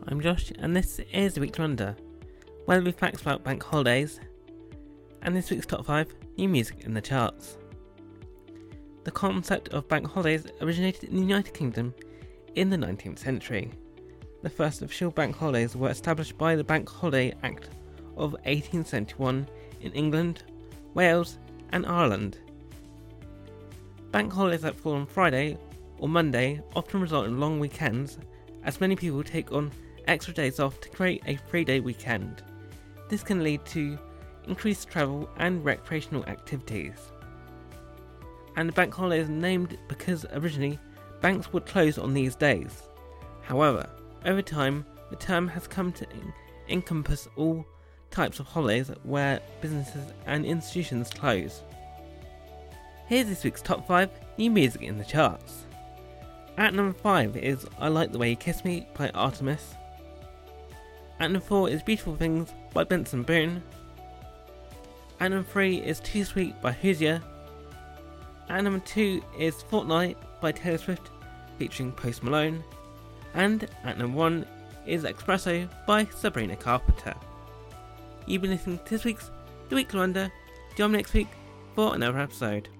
I'm Josh, and this is the Weekly Wonder, where we facts about bank holidays, and this week's top 5 new music in the charts. The concept of bank holidays originated in the United Kingdom in the 19th century. The first official bank holidays were established by the Bank Holiday Act of 1871 in England, Wales, and Ireland. Bank holidays that fall on Friday or Monday often result in long weekends, as many people take on extra days off to create a 3-day weekend. This can lead to increased travel and recreational activities. And the bank holiday is named because originally banks would close on these days. However, over time the term has come to encompass all types of holidays where businesses and institutions close. Here's this week's top 5 new music in the charts. At number 5 is I Like the Way You Kiss Me by Artemis. At number 4 is Beautiful Things by Benson Boone. At number 3 is Too Sweet by Hozier. At number 2 is Fortnight by Taylor Swift featuring Post Malone. And at number 1 is Espresso by Sabrina Carpenter. You've been listening to this week's The Weekly Wonder. Join me next week for another episode.